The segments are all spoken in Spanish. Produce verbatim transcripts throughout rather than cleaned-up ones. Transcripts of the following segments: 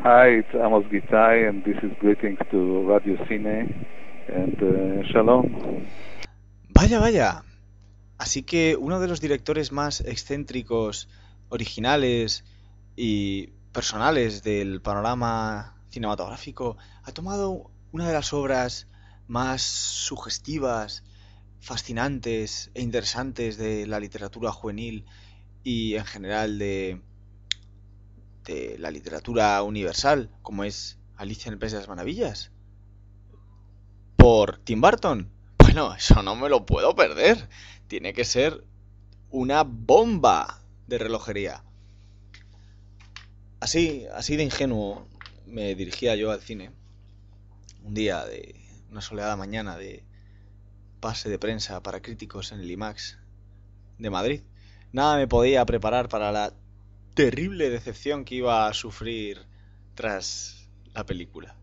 Hi, it's Amos Gitai, and this is greetings to Radio Cine, and uh, shalom. Vaya, vaya. Así que uno de los directores más excéntricos, originales y personales del panorama cinematográfico ha tomado una de las obras más sugestivas, fascinantes e interesantes de la literatura juvenil y en general de, de la literatura universal, como es Alicia en el País de las Maravillas, por Tim Burton. Bueno, eso no me lo puedo perder. Tiene que ser una bomba de relojería. Así, así de ingenuo me dirigía yo al cine. Un día de una soleada mañana de pase de prensa para críticos en el IMAX de Madrid. Nada me podía preparar para la terrible decepción que iba a sufrir tras la película.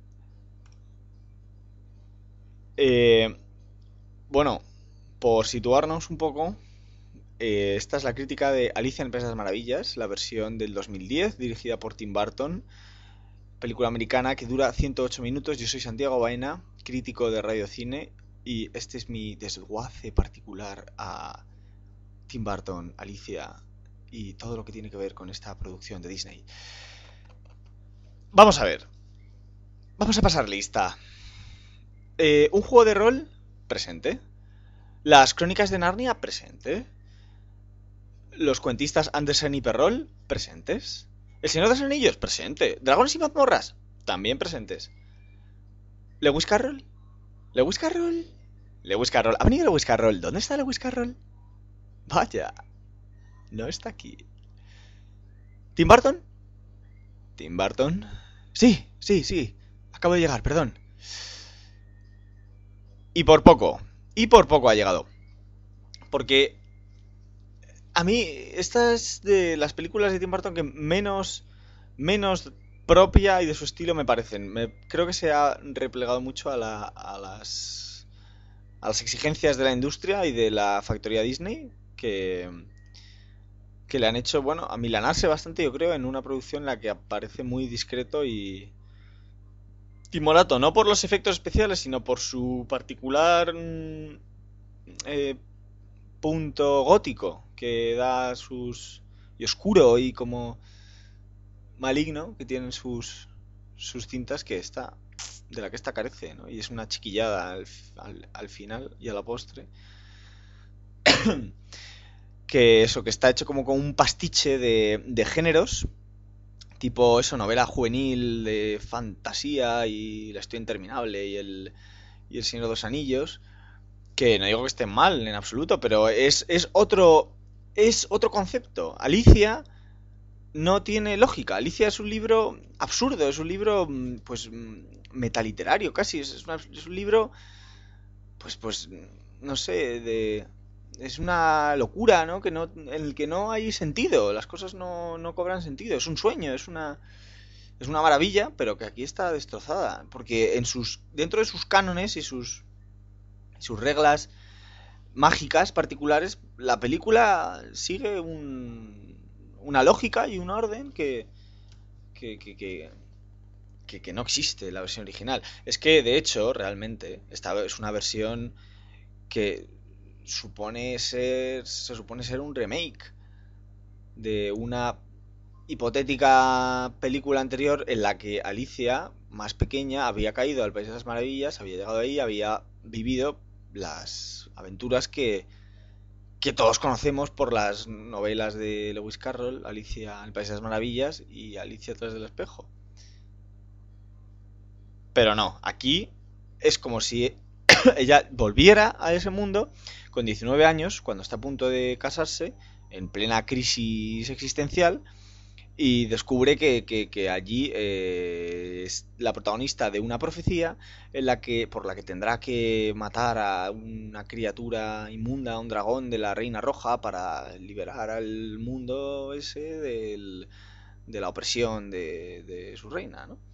Eh, bueno, por situarnos un poco, eh, esta es la crítica de Alicia en el País de las Maravillas, la versión del dos mil diez, dirigida por Tim Burton, película americana que dura ciento ocho minutos. Yo soy Santiago Baena, crítico de Radio Cine, y este es mi desguace particular a Tim Burton, Alicia y todo lo que tiene que ver con esta producción de Disney. Vamos a ver. Vamos a pasar lista. Eh, un juego de rol, presente. Las Crónicas de Narnia, presente. Los cuentistas Andersen y Perrol, presentes. El Señor de los Anillos, presente. Dragones y mazmorras, también presentes. Lewis Carroll, Lewis Carroll, Lewis Carroll. ¿Ha venido Lewis Carroll? ¿Dónde está Lewis Carroll? Vaya, no está aquí. ¿Tim Burton? ¿Tim Burton? Sí, sí, sí. Acabo de llegar, perdón. Y por poco, y por poco ha llegado. Porque a mí, esta es de las películas de Tim Burton que menos, menos propia y de su estilo me parecen. Me, creo que se ha replegado mucho a, la, a, las, a las exigencias de la industria y de la factoría Disney, que, que le han hecho, bueno, amilanarse bastante, yo creo, en una producción en la que aparece muy discreto y timorato, no por los efectos especiales, sino por su particular eh, punto gótico que da sus... y oscuro y como maligno que tienen sus sus cintas, que está de la que esta carece, ¿no? Y es una chiquillada al, al, al final y a la postre. Que eso, que está hecho como con un pastiche de, de géneros, tipo eso, novela juvenil de fantasía y La historia interminable y el, y el Señor de los Anillos, que no digo que estén mal en absoluto, pero es, es otro es otro concepto. Alicia no tiene lógica. Alicia es un libro absurdo, es un libro pues metaliterario casi, es, una, es un libro pues pues no sé, de es una locura, ¿no? Que no en el que no hay sentido, las cosas no, no cobran sentido, es un sueño, es una es una maravilla, pero que aquí está destrozada, porque en sus dentro de sus cánones y sus sus reglas mágicas particulares, la película sigue un, una lógica y un orden que que, que, que que, que no existe en la versión original. Es que, de hecho, realmente, esta es una versión que supone ser, se supone ser un remake de una hipotética película anterior en la que Alicia, más pequeña, había caído al País de las Maravillas, había llegado ahí, había vivido las aventuras que, que todos conocemos por las novelas de Lewis Carroll, Alicia en el País de las Maravillas y Alicia tras del espejo. Pero no, aquí es como si ella volviera a ese mundo con diecinueve años, cuando está a punto de casarse, en plena crisis existencial, y descubre que, que, que allí eh, es la protagonista de una profecía en la que, por la que tendrá que matar a una criatura inmunda, a un dragón de la Reina Roja, para liberar al mundo ese del, de la opresión de, de su reina, ¿no?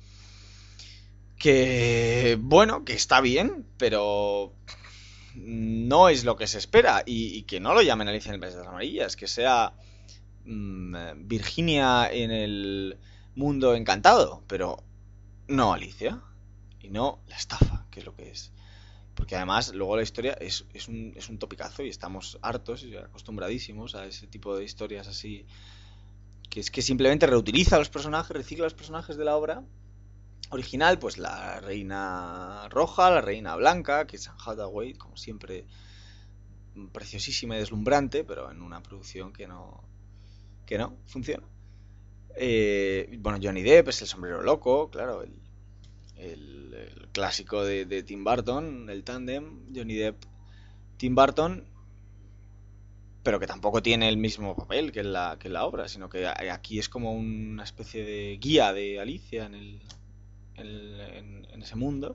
Que, bueno, que está bien, pero no es lo que se espera. Y, y que no lo llamen Alicia en el País de las Amarillas, que sea mmm, Virginia en el mundo encantado, pero no Alicia. Y no la estafa, que es lo que es. Porque además luego la historia es, es, un, es un topicazo y estamos hartos y acostumbradísimos a ese tipo de historias así. Que es que simplemente reutiliza a los personajes, recicla a los personajes de la obra original, pues la reina roja, la reina blanca, que es Anne Hathaway, como siempre, preciosísima y deslumbrante, pero en una producción que no, que no funciona. Eh, bueno, Johnny Depp es el sombrero loco, claro, el, el, el clásico de, de Tim Burton, el tándem, Johnny Depp, Tim Burton, pero que tampoco tiene el mismo papel que en la, que en la obra, sino que aquí es como una especie de guía de Alicia en, el, en, el, en, en ese mundo.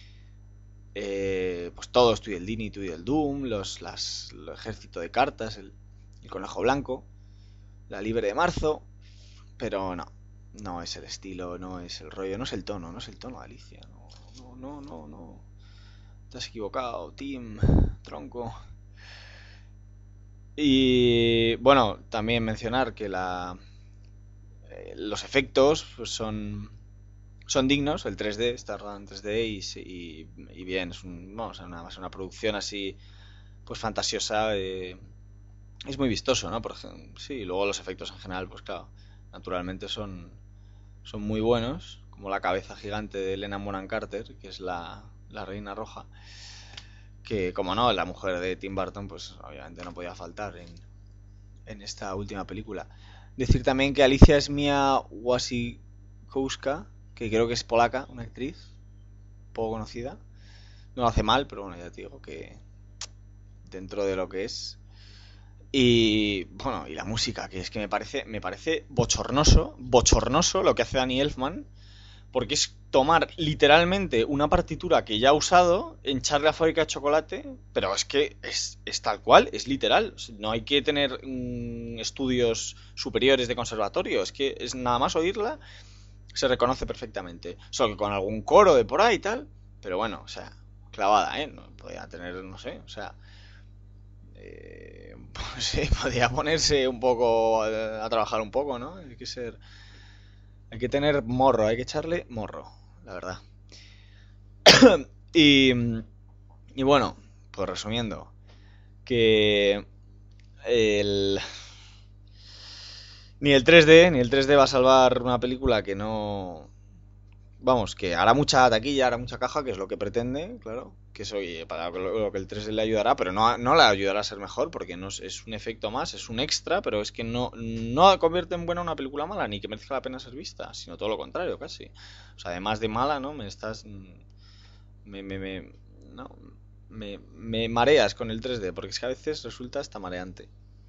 Eh, pues todos, Tweedledee y Tweedledum, los, las, el ejército de cartas, el, el conejo blanco, la liebre de marzo, pero no, no es el estilo, no es el rollo, no es el tono, no es el tono de Alicia, no, no, no, no, no. Te has equivocado, Tim, tronco. Y bueno, también mencionar que la eh, los efectos pues, son son dignos, el tres D está rodado en tres D y, y, y bien, es un, vamos, una, una producción así pues fantasiosa, eh, es muy vistoso, ¿no? Por ejemplo, sí, luego los efectos en general, pues claro, naturalmente son son muy buenos, como la cabeza gigante de Helena Bonham Carter, que es la, la reina roja, que como no, la mujer de Tim Burton, pues obviamente no podía faltar en, en esta última película. Decir también que Alicia es Mia Wasikowska, que creo que es polaca, una actriz poco conocida. No lo hace mal, pero bueno, ya te digo que dentro de lo que es. Y bueno, y la música, que es que me parece, me parece bochornoso, bochornoso lo que hace Danny Elfman, porque es tomar literalmente una partitura que ya ha usado, hincharle a fábrica de chocolate, pero es que es, es tal cual, es literal. No hay que tener mmm, estudios superiores de conservatorio, es que es nada más oírla, se reconoce perfectamente. Solo que con algún coro de por ahí y tal, pero bueno, o sea, clavada, ¿eh? No, podía tener, no sé, o sea... Eh, pues sí, podía ponerse un poco a, a trabajar un poco, ¿no? Hay que ser... Hay que tener morro, hay que echarle morro, la verdad. y, y bueno, pues resumiendo, que el... Ni el tres D, ni el tres D va a salvar una película que no... Vamos, que hará mucha taquilla, hará mucha caja, que es lo que pretende, claro. Que eso, oye, para lo que el tres D le ayudará, pero no, no le ayudará a ser mejor, porque no es, es un efecto más, es un extra, pero es que no, no convierte en buena una película mala, ni que merezca la pena ser vista, sino todo lo contrario, casi. O sea, además de mala, ¿no? Me estás... Me, me, me, no, me, me mareas con el tres D, porque es que a veces resulta hasta mareante.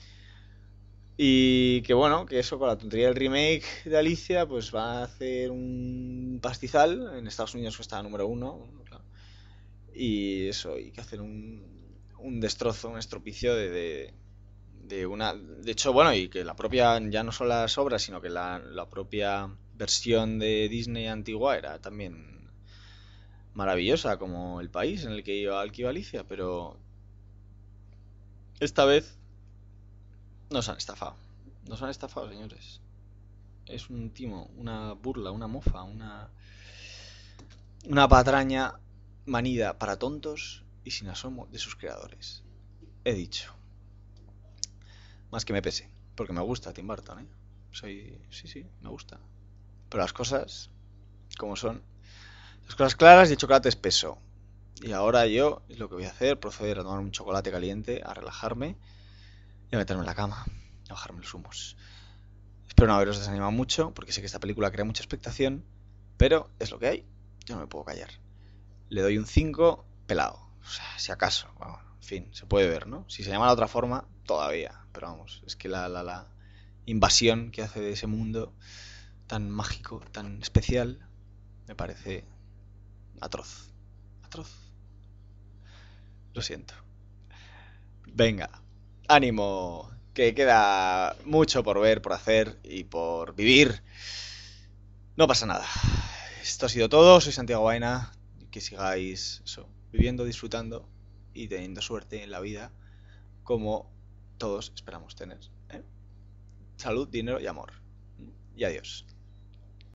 Y que bueno, que eso con la tontería del remake de Alicia, pues va a hacer un pastizal. En Estados Unidos está número uno, claro. Y eso, hay que hacer un, un destrozo, un estropicio de, de, de una... De hecho, bueno, y que la propia, ya no son las obras, sino que la, la propia versión de Disney antigua era también maravillosa, como el país en el que iba, al que iba Alicia, pero esta vez nos han estafado. Nos han estafado, señores. Es un timo, una burla, una mofa, una... Una patraña manida para tontos y sin asomo de sus creadores. He dicho. Más que me pese. Porque me gusta Tim Burton, ¿eh? Soy... Sí, sí, me gusta. Pero las cosas, como son. Las cosas claras y el chocolate espeso. Y ahora yo, lo que voy a hacer, proceder a tomar un chocolate caliente, a relajarme y a meterme en la cama. A bajarme los humos. Espero no haberos desanimado mucho, porque sé que esta película crea mucha expectación, pero es lo que hay. Yo no me puedo callar. Le doy un cinco pelado. O sea, si acaso. Bueno, en fin, se puede ver, ¿no? Si se llama de otra forma, todavía. Pero vamos, es que la, la, la invasión que hace de ese mundo tan mágico, tan especial, me parece atroz. Atroz. Lo siento. Venga, ánimo. Que queda mucho por ver, por hacer y por vivir. No pasa nada. Esto ha sido todo. Soy Santiago Baena. Que sigáis eso, viviendo, disfrutando y teniendo suerte en la vida como todos esperamos tener, ¿eh? Salud, dinero y amor. Y adiós.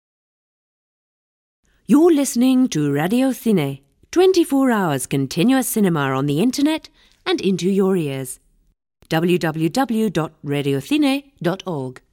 You're listening to Radio Cine, twenty-four hours continuous cinema on the internet and into your ears. w w w dot radio cine dot org